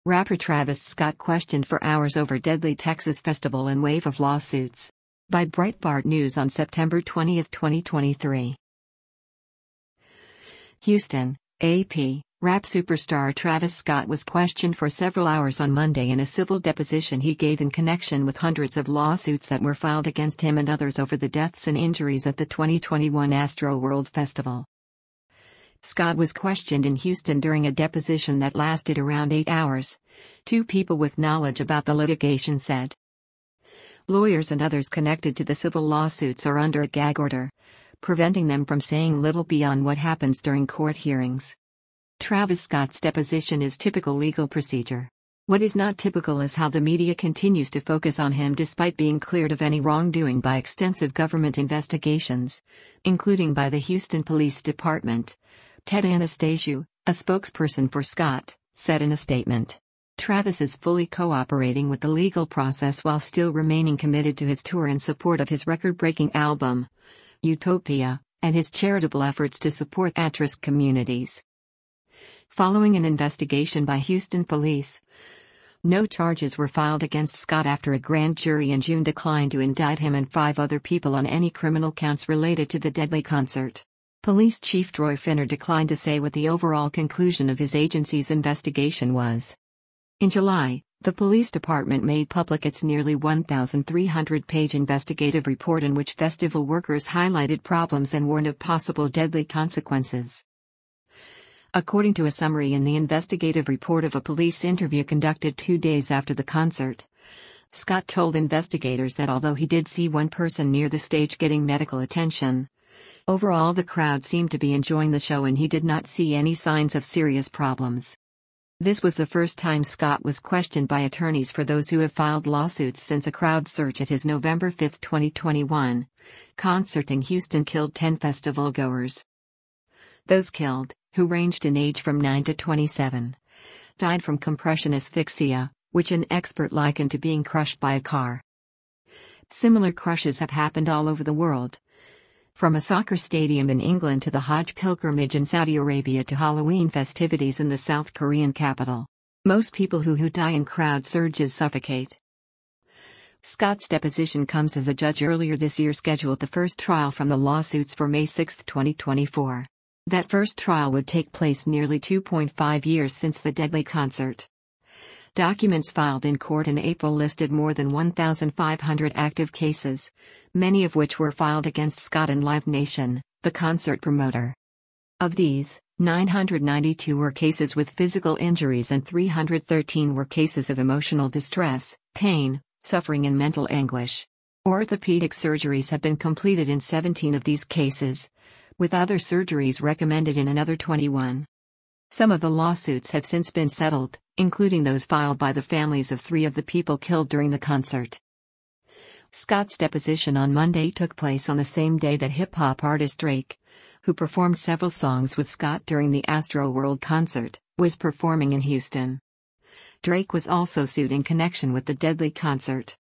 Rapper Travis Scott questioned for hours over deadly Texas festival and wave of lawsuits. By Breitbart News on September 20, 2023. Houston, AP. Rap superstar Travis Scott was questioned for several hours on Monday in a civil deposition he gave in connection with hundreds of lawsuits that were filed against him and others over the deaths and injuries at the 2021 Astroworld Festival. Scott was questioned in Houston during a deposition that lasted around 8 hours, two people with knowledge about the litigation said. Lawyers and others connected to the civil lawsuits are under a gag order, preventing them from saying little beyond what happens during court hearings. Travis Scott's deposition is typical legal procedure. What is not typical is how the media continues to focus on him despite being cleared of any wrongdoing by extensive government investigations, including by the Houston Police Department. Ted Anastasio, a spokesperson for Scott, said in a statement. Travis is fully cooperating with the legal process while still remaining committed to his tour in support of his record-breaking album, Utopia, and his charitable efforts to support at-risk communities. Following an investigation by Houston police, no charges were filed against Scott after a grand jury in June declined to indict him and 5 other people on any criminal counts related to the deadly concert. Police Chief Troy Finner declined to say what the overall conclusion of his agency's investigation was. In July, the police department made public its nearly 1,300-page investigative report in which festival workers highlighted problems and warned of possible deadly consequences. According to a summary in the investigative report of a police interview conducted 2 days after the concert, Scott told investigators that although he did see one person near the stage getting medical attention, overall the crowd seemed to be enjoying the show and he did not see any signs of serious problems. This was the first time Scott was questioned by attorneys for those who have filed lawsuits since a crowd surge at his November 5, 2021, concert in Houston killed 10 festival goers. Those killed, who ranged in age from 9 to 27, died from compression asphyxia, which an expert likened to being crushed by a car. Similar crushes have happened all over the world. From a soccer stadium in England to the Hajj pilgrimage in Saudi Arabia to Halloween festivities in the South Korean capital. Most people who die in crowd surges suffocate. Scott's deposition comes as a judge earlier this year scheduled the first trial from the lawsuits for May 6, 2024. That first trial would take place nearly 2.5 years since the deadly concert. Documents filed in court in April listed more than 1,500 active cases, many of which were filed against Scott and Live Nation, the concert promoter. Of these, 992 were cases with physical injuries and 313 were cases of emotional distress, pain, suffering and mental anguish. Orthopedic surgeries have been completed in 17 of these cases, with other surgeries recommended in another 21. Some of the lawsuits have since been settled, including those filed by the families of 3 of the people killed during the concert. Scott's deposition on Monday took place on the same day that hip-hop artist Drake, who performed several songs with Scott during the Astroworld concert, was performing in Houston. Drake was also sued in connection with the deadly concert.